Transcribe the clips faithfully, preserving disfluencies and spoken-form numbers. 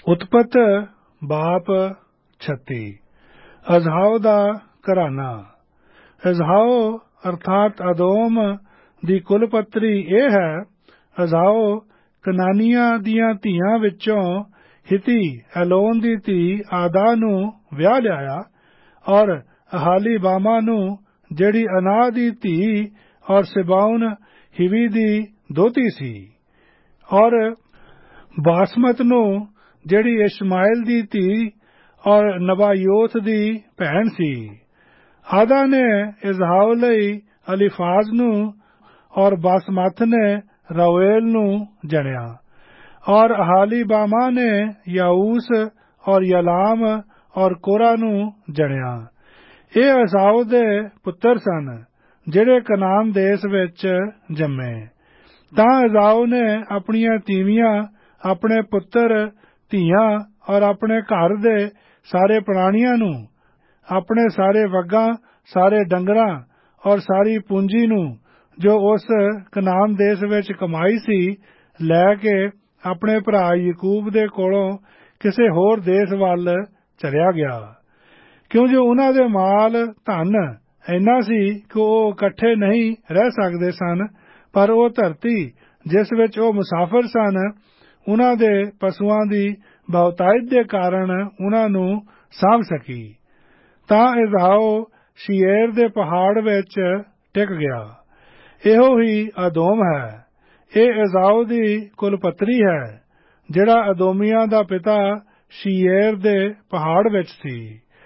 ਉਤਪਤ ਬਾਪ ਛੱਤੀ। ਅਜ਼ਹਾਓ ਦਾ ਘਰਾਨਾ। ਅਜ਼ਹਾਓ ਅਰਥਾਤ ਅਦੋਮ ਦੀ ਕੁਲਪੱਤਰੀ ਇਹ ਹੈ। ਅਜ਼ਹਾਓ ਕਨਾਨੀਆਂ ਦੀਆਂ ਧੀਆਂ ਵਿੱਚੋਂ ਹਿਤੀ ਐਲੋਨ ਦੀ ਧੀ ਆਦਾ ਨੂੰ ਵਿਆਹ ਲਿਆਇਆ ਔਰ ਅਹਾਲੀਬਾਮਾ ਨੂੰ ਜਿਹੜੀ ਅਨਾ ਦੀ ਧੀ ਔਰ ਸਿਬਾਉਨ ਹਿਵੀ ਦੀ ਦੋਤੀ ਸੀ ਔਰ ਬਾਸਮਤ ਨੂੰ ਜਿਹੜੀ ਇਸ਼ਮਾਇਲ ਦੀ ਧੀ ਔਰ ਨਬਾਯੋਤ ਦੀ ਭੈਣ ਸੀ। ਆਦਾ ਨੇ ਇਜ਼ਹਾਓ ਲਈ ਅਲੀਫਾਜ਼ ਨੂੰ ਔਰ ਬਾਸਮਤ ਨੇ ਰਾਉਏਲ ਨੂੰ ਜਣਿਆ ਔਰ ਅਹਾਲੀਬਾਮਾ ਨੇ ਯਾਊਸ ਔਰ ਯਲਾਮ ਔਰ ਕੋਰਾ ਨੂੰ ਜਣਿਆ। ਇਹ ਇਜ਼ਹਾਓ ਦੇ ਪੁੱਤਰ ਸਨ ਜਿਹੜੇ ਕਨਾਨ ਦੇਸ਼ ਵਿੱਚ ਜੰਮੇ। ਤਾਂ ਇਜ਼ਹਾਓ ਨੇ ਆਪਣੀਆਂ ਤੀਵੀਆਂ, ਆਪਣੇ ਪੁੱਤਰ ਧੀਆਂ ਔਰ ਆਪਣੇ ਘਰ ਦੇ ਸਾਰੇ ਪ੍ਰਾਣੀਆਂ ਨੂੰ, ਆਪਣੇ ਸਾਰੇ ਵੱਗਾਂ, ਸਾਰੇ ਡੰਗਰਾਂ ਔਰ ਸਾਰੀ ਪੂੰਜੀ ਨੂੰ ਜੋ ਉਸ ਕਨਾਨ ਦੇਸ਼ ਵਿੱਚ ਕਮਾਈ ਸੀ ਲੈ ਕੇ ਆਪਣੇ ਭਰਾ ਯਕੂਬ ਦੇ ਕੋਲੋਂ ਕਿਸੇ ਹੋਰ ਦੇਸ਼ ਵੱਲ ਚਲਿਆ ਗਿਆ। ਕਿਉਂ ਜੋ ਉਹਨਾਂ ਦੇ ਮਾਲ ਧਨ ਇੰਨਾ ਸੀ ਕਿ ਉਹ ਇਕੱਠੇ ਨਹੀਂ ਰਹਿ ਸਕਦੇ ਸਨ, ਪਰ ਉਹ ਧਰਤੀ ਜਿਸ ਵਿੱਚ ਉਹ ਮੁਸਾਫਰ ਸਨ ਉਹਨਾਂ ਦੇ ਪਸ਼ੂਆਂ ਦੀ ਬਹੁਤਾਇਤ ਦੇ ਕਾਰਨ ਉਹਨਾਂ ਨੂੰ ਸਾਂਭ ਸਕੀ। ਤਾਂ ਇਜ਼ਹਾਓ ਸ਼ੀਏਰ ਦੇ ਪਹਾੜ ਵਿੱਚ ਟਿਕ ਗਿਆ। ਇਹੋ ਹੀ ਅਦੋਮ ਹੈ। ਇਹ ਇਜ਼ਹਾਓ ਦੀ ਕੁਲਪੱਤਰੀ ਹੈ ਜਿਹੜਾ ਅਦੋਮੀਆਂ ਦਾ ਪਿਤਾ ਸ਼ੀਏਰ ਦੇ ਪਹਾੜ ਵਿੱਚ ਸੀ।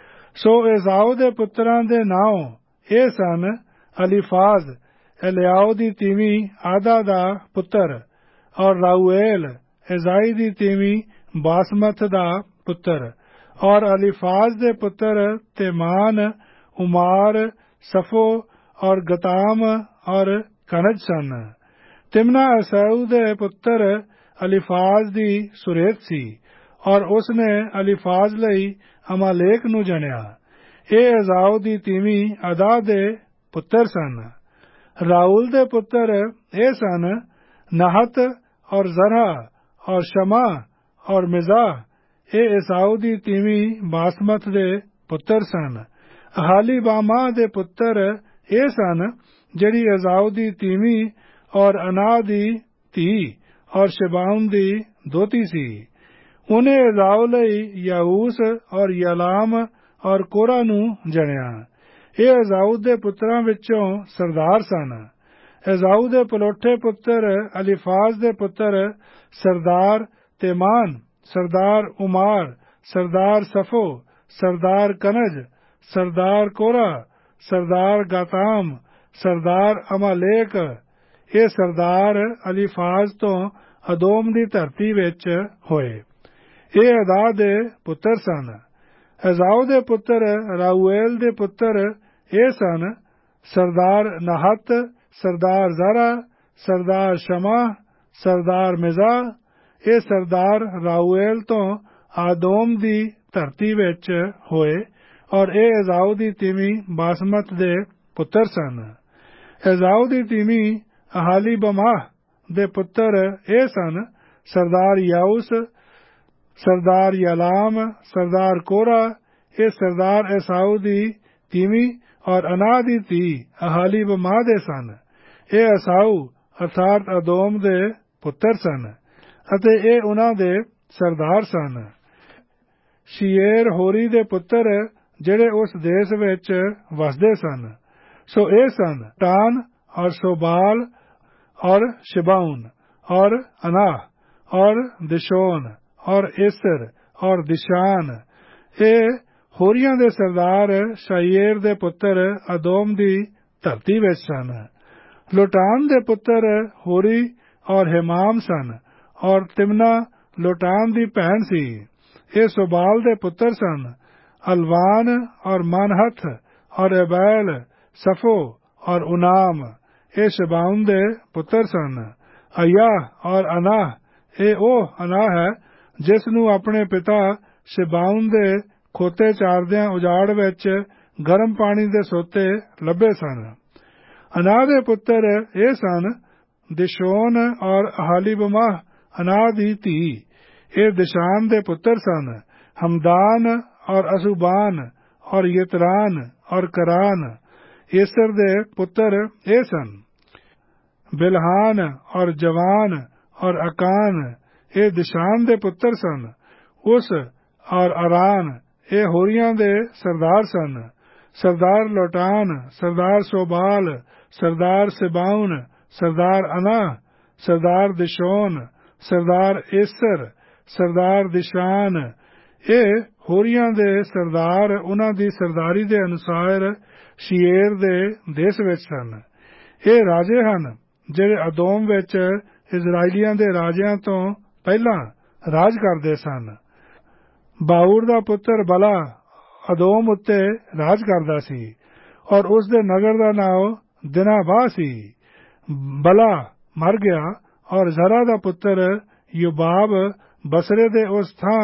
ਸੋ ਇਜ਼ਹਾਓ ਦੇ ਪੁੱਤਰਾਂ ਦੇ ਨਾਂ ਇਹ ਸਨ: ਅਲੀਫਾਜ਼ ਐਲਿਆਓ ਦੀ ਤੀਵੀਂ ਆਦਾ ਦਾ ਪੁੱਤਰ ਔਰ ਰਾਊਏਲ ਇਜ਼ਾਈ ਦੀ ਤੀਵੀਂ ਬਾਸਮਤ ਦਾ ਪੁੱਤਰ ਔਰ ਅਲੀਫਾਜ਼ ਦੇ ਪੁੱਤਰ ਤੇਮਾਨ, ਉਮਾਰ, ਸਫੋ ਔਰ ਗਤਾਮ ਔਰ ਕਨਜ ਸਨ। ਤਿਮਨਾ ਅਸਾਊ ਦੇ ਪੁੱਤਰ ਅਲੀਫਾਜ਼ ਦੀ ਸੁਰੇਤ ਸੀ ਔਰ ਉਸਨੇ ਅਲੀਫਾਜ਼ ਲਈ ਅਮਾਲੇਕ ਨੂੰ ਜਣਿਆ। ਇਹ ਇਜ਼ਹਾਓ ਦੀ ਤੀਵੀਂ ਅਦਾ ਦੇ ਪੁੱਤਰ ਸਨ। ਰਾਊਲ ਦੇ ਪੁੱਤਰ ਇਹ ਸਨ: ਨਾਹਤ ਔਰ ਜ਼ਰਾ ਔਰ ਸ਼ਮਾ ਔਰ ਮਿਜ਼ਾਹ। ਇਹ ਇਸਾਊ ਦੀ ਤੀਵੀਂ ਬਾਸਮਤ ਦੇ ਪੁੱਤਰ ਸਨ। ਅਹਾਲੀਬਾਮਾ ਦੇ ਪੁੱਤਰ ਇਹ ਸਨ ਜਿਹੜੀ ਇਜ਼ਹਾਓ ਦੀ ਤੀਵੀਂ ਔਰ ਅਨਾ ਦੀ ਧੀ ਔਰ ਸ਼ਿਬਾਉਨ ਦੀ ਦੋਤੀ ਸੀ। ਉਹਨੇ ਇਜ਼ਹਾਓ ਲਈ ਯਾਊਸ ਔਰ ਯਲਾਮ ਔਰ ਕੋਰਾ ਨੂੰ ਜਣਿਆ। ਇਹ ਇਜ਼ਹਾਓ ਦੇ ਪੁੱਤਰਾਂ ਵਿੱਚੋਂ ਸਰਦਾਰ ਸਨ। ਇਜ਼ਹਾਓ ਦੇ ਪਲੋਠੇ ਪੁੱਤਰ ਅਲੀਫਾਜ਼ ਦੇ ਪੁੱਤਰ ਸਰਦਾਰ ਤੇਮਾਨ, ਸਰਦਾਰ ਉਮਾਰ, ਸਰਦਾਰ ਸਫੋ, ਸਰਦਾਰ ਕਨਜ, ਸਰਦਾਰ ਕੋਰਾ, ਸਰਦਾਰ ਗਾਤਾਮ, ਸਰਦਾਰ ਅਮਾਲੇਕ। ਇਹ ਸਰਦਾਰ ਅਲੀਫਾਜ਼ ਤੋਂ ਅਦੋਮ ਦੀ ਧਰਤੀ ਵਿੱਚ ਹੋਏ। ਇਹ ਅਦਾ ਦੇ ਪੁੱਤਰ ਸਨ। ਇਜ਼ਹਾਓ ਦੇ ਪੁੱਤਰ ਰਾਊਏਲ ਦੇ ਪੁੱਤਰ ਇਹ ਸਨ: ਸਰਦਾਰ ਨਾਹਤ, ਸਰਦਾਰ ਜ਼ਰਾ, ਸਰਦਾਰ ਸ਼ਮਾ, ਸਰਦਾਰ ਮਿਜ਼ਾਹ। ਇਹ ਸਰਦਾਰ ਰਾਊਏਲ ਤੋਂ ਆਦੋਮ ਦੀ ਧਰਤੀ ਵਿੱਚ ਹੋਏ ਔਰ ਇਹ ਇਜ਼ਹਾਓ ਦੀ ਤੀਵੀਂ ਬਾਸਮਤ ਦੇ ਪੁੱਤਰ ਸਨ। ਇਜ਼ਹਾਓ ਦੀ ਤੀਵੀਂ ਅਹਾਲੀਬਾਮਾ ਦੇ ਪੁੱਤਰ ਇਹ ਸਨ: ਸਰਦਾਰ ਯਾਊਸ, ਸਰਦਾਰ ਯਲਾਮ, ਸਰਦਾਰ ਕੋਰਾ। ਇਹ ਸਰਦਾਰ ਇਸਾਊ ਦੀ ਤੀਵੀਂ ਔਰ ਅਨਾ ਦੀ ਧੀ ਅਹਾਲੀਬਾਮਾ ਦੇ ਸਨ। ਇਹ ਇਸਾਊ ਅਰਥਾਤ ਅਦੋਮ ਦੇ ਪੁੱਤਰ ਸਨ ਅਤੇ ਇਹ ਉਹਨਾਂ ਦੇ ਸਰਦਾਰ ਸਨ। ਸ਼ੀਏਰ ਹੋਰੀ ਦੇ ਪੁੱਤਰ ਜਿਹੜੇ ਉਸ ਦੇਸ਼ ਵਿੱਚ ਵਸਦੇ ਸਨ। ਸੋ ਇਹ ਸਨ: ਟਾਨ ਔਰ ਸੋਬਾਲ ਔਰ ਸ਼ਿਬਾਉਨ ਔਰ ਅਨਾ ਔਰ ਦਿਸ਼ੋਨ ਔਰ ਏਸਰ ਔਰ ਦਿਸ਼ਾਨ। ਇਹ ਹੋਰੀਆਂ ਦੇ ਸਰਦਾਰ ਸ਼ਾਇਰ ਦੇ ਪੁੱਤਰ ਅਦੋਮ ਦੀ ਧਰਤੀ ਵਿੱਚ ਸਨ। ਲੋਟਾਨ ਦੇ ਪੁੱਤਰ ਹੋਰੀ ਔਰ ਹਿਮਾਮ ਸਨ ਔਰ ਤਿਮਨਾ ਲੋਟਾਨ ਦੀ ਭੈਣ ਸੀ। ਇਹ ਸੋਬਾਲ ਦੇ ਪੁੱਤਰ ਸਨ: ਅਲਵਾਨ ਔਰ ਮਨਹਥ ਔਰ ਐਬੈਲ, ਸਫੋ ਔਰ ਉਨਾਮ। ਇਹ ਸ਼ਿਬਾਉਨ ਦੇ ਪੁੱਤਰ ਸਨ। ਅਯਾ ਔਰ ਅਨਾ। ਇਹ ਉਹ ਅਨਾ ਹੈ ਜਿਸ ਨੂੰ ਆਪਣੇ ਪਿਤਾ ਸ਼ਿਬਾਉਨ ਦੇ ਖੋਤੇ ਚਾਰਦਿਆਂ ਉਜਾੜ ਵਿੱਚ ਗਰਮ ਪਾਣੀ ਦੇ ਸੋਤੇ ਲੱਭੇ ਸਨ। ਅਨਾ ਦੇ ਪੁੱਤਰ ਇਹ ਸਨ: ਦਿਸ਼ੋਨ ਔਰ ਅਹਾਲੀਬਾਮਾ ਅਨਾ ਦੀ ਧੀ। ਇਹ ਦਿਸ਼ਾਨ ਦੇ ਪੁੱਤਰ ਸਨ। ਹਮਦਾਨ ਔਰ ਅਸੂਬਾਨ ਔਰ ਯਤਰਾਨ ਔਰ ਕਰਾਨ ਏਸਰ ਦੇ ਪੁੱਤਰ ਇਹ ਸਨ। ਬਿਲਹਾਨ ਔਰ ਜਵਾਨ ਔਰ ਅਕਾਨ ਇਹ ਦਿਸ਼ਾਨ ਦੇ ਪੁੱਤਰ ਸਨ। ਉਸ ਔਰ ਅਰਾਨ ਇਹ ਹੋਰੀਆਂ ਦੇ ਸਰਦਾਰ ਸਨ। ਸਰਦਾਰ ਲੋਟਾਨ, ਸਰਦਾਰ ਸੋਬਾਲ, ਸਰਦਾਰ ਸਿਬਾਉਨ, ਸਰਦਾਰ ਅਨਾ, ਸਰਦਾਰ ਦਿਸ਼ੋਨ, ਸਰਦਾਰ ਏਸਰ, ਸਰਦਾਰ ਦਿਸ਼ਾਨ ਇਹ ਹੋਰੀਆਂ ਦੇ ਸਰਦਾਰ ਉਹਨਾਂ ਦੀ ਸਰਦਾਰੀ ਦੇ ਅਨੁਸਾਰ ਸ਼ੀਏਰ ਦੇ ਦੇਸ਼ ਵਿੱਚ ਸਨ। ਇਹ ਰਾਜੇ ਹਨ ਜਿਹੜੇ ਅਦੋਮ ਵਿੱਚ ਇਜ਼ਰਾਈਲੀਆਂ ਦੇ ਰਾਜਿਆਂ ਤੋਂ ਪਹਿਲਾਂ ਰਾਜ ਕਰਦੇ ਸਨ। ਬਾਊਰ ਦਾ ਪੁੱਤਰ ਬਲਾ ਅਦੋਮ ਉੱਤੇ ਰਾਜ ਕਰਦਾ ਸੀ ਔਰ ਉਸ ਦੇ ਨਗਰ ਦਾ ਨਾਮ ਦਿਨਾਬਾਹ ਸੀ। ਬਲਾ ਮਰ ਗਿਆ ਔਰ ਜ਼ਰਾ ਦਾ ਪੁੱਤਰ ਯੋਬਾਬ ਬਸਰੇ ਦੇ ਉਸ ਥਾਂ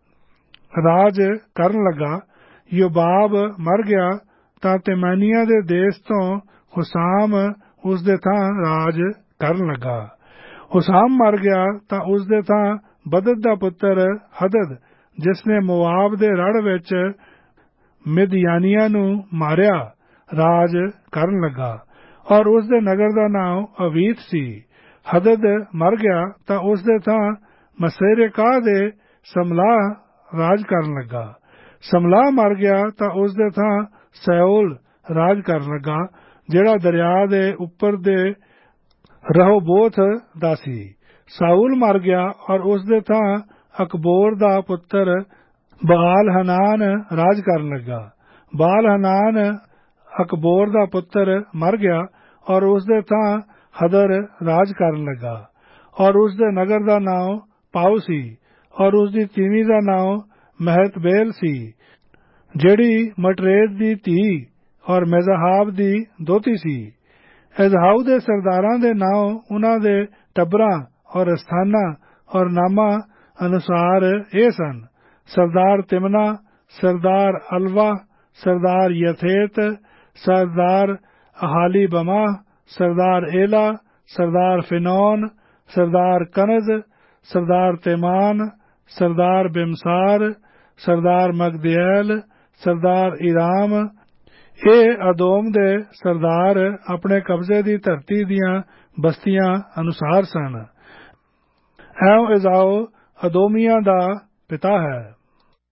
ਰਾਜ ਕਰਨ ਲੱਗਾ। ਯੋਬਾਬ ਮਰ ਗਿਆ ਤਾਂ ਤੇਮਾਨੀਆਂ ਦੇ ਦੇਸ਼ ਤੋਂ ਹੁਸਾਮ ਉਸ ਦੇ ਥਾਂ ਰਾਜ ਕਰਨ ਲੱਗਾ। ਹੁਸਾਮ ਮਰ ਗਿਆ ਤਾਂ ਉਸ ਦੇ ਥਾਂ ਬਦਦ ਦਾ ਪੁੱਤਰ ਹਦਦ, ਜਿਸ ਨੇ ਮੋਆਬ ਦੇ ਰੜ ਵਿੱਚ ਮਿਦਿਆਨੀਆਂ ਨੂੰ ਮਾਰਿਆ, ਰਾਜ ਕਰਨ ਲੱਗਾ ਔਰ ਉਸ ਦੇ ਨਗਰ ਦਾ ਨਾਮ ਅਵੀਤ ਸੀ। ਹਦਦ ਮਰ ਗਿਆ ਤਾਂ ਉਸ ਦੇ ਥਾਂ ਮਸੇਰੇਕਾ ਦੇ ਸਮਲਾਹ ਰਾਜ ਕਰਨ ਲੱਗਾ। ਸਮਲਾਹ ਮਰ ਗਿਆ ਤਾਂ ਉਸ ਦੇ ਥਾਂ ਸੈਓਲ ਰਾਜ ਕਰਨ ਲੱਗਾ, ਜਿਹੜਾ ਦਰਿਆ ਦੇ ਉੱਪਰ ਦੇ ਰਹੋਬੋਥ ਦਾ ਸੀ। ਸਾਊਲ ਮਰ ਗਿਆ ਔਰ ਉਸ ਦੇ ਥਾਂ ਅਕਬੋਰ ਦਾ ਪੁੱਤਰ ਬਾਲ ਹਨਾਨ ਰਾਜ ਕਰਨ ਲੱਗਾ। ਬਾਲ ਹਨਾਨ ਅਕਬੋਰ ਦਾ ਪੁੱਤਰ ਮਰ ਗਿਆ ਔਰ ਉਸ ਦੇ ਥਾਂ ਹਦਰ ਰਾਜ ਕਰਨ ਲੱਗਾ ਔਰ ਉਸ ਦੇ ਨਗਰ ਦਾ ਨਾਮ ਪਾਉ ਸੀ ਔਰ ਉਸ ਦੀ ਤੀਵੀਂ ਦਾ ਨਾਮ ਮਹਿਤਬੇਲ ਸੀ, ਜਿਹੜੀ ਮਟਰੇਦ ਦੀ ਧੀ ਔਰ ਮੇਜ਼ਾਹਾਬ ਦੀ ਦੋਤੀ ਸੀ। ਇਜ਼ਹਾਊ ਦੇ ਸਰਦਾਰਾਂ ਦੇ ਨਾਮ ਉਹਨਾਂ ਦੇ ਟੱਬਰਾਂ ਔਰ ਸਥਾਨਾਂ ਔਰ ਨਾਮਾਂ ਅਨੁਸਾਰ ਇਹ ਸਨ। ਸਰਦਾਰ ਤਿਮਨਾ, ਸਰਦਾਰ ਅਲਵਾ, ਸਰਦਾਰ ਯਥੇਤ, ਸਰਦਾਰ ਅਹਾਲੀ ਬਮਾ, ਸਰਦਾਰ ਏਲਾ, ਸਰਦਾਰ ਫਿਨੌਨ, ਸਰਦਾਰ ਕਨਜ਼, ਸਰਦਾਰ ਤੇਮਾਨ, ਸਰਦਾਰ ਬਿਮਸਾਰ, ਸਰਦਾਰ ਮਗਦਿਐਲ, ਸਰਦਾਰ ਇਰਾਮ ਇਹ ਅਦੋਮ ਦੇ ਸਰਦਾਰ ਆਪਣੇ ਕਬਜ਼ੇ ਦੀ ਧਰਤੀ ਦੀਆਂ ਬਸਤੀਆਂ ਅਨੁਸਾਰ ਸਨ। ਐਉਂ ਇਜ਼ਾਓ ਅਦੋਮੀਆਂ ਦਾ ਪਿਤਾ ਹੈ।